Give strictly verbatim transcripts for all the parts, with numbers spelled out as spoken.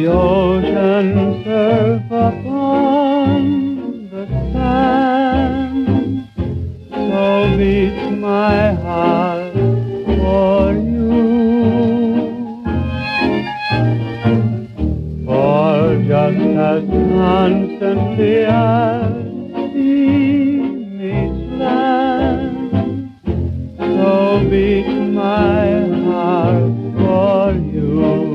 the ocean surf upon the sand, so beats my heart for you. For just as constantly as sea meets land, so beats my heart for you.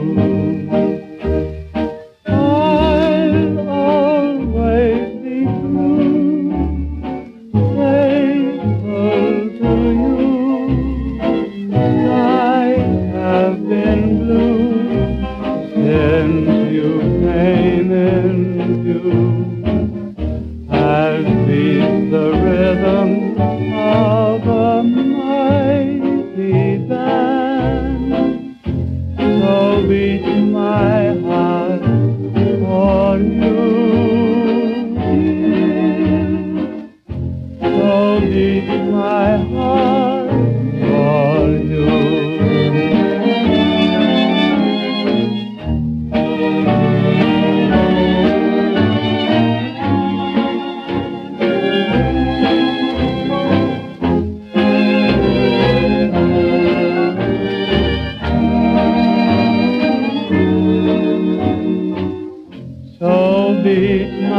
I'll always be true, faithful to you. Skies have been blue since you came in view. As beats the rhythm of a mighty band, so beats my heart for you, dear. So beats my heart for you. So beats